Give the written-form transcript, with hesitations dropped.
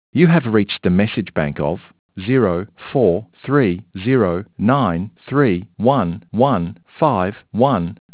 You have reached the message bank of 0430931151.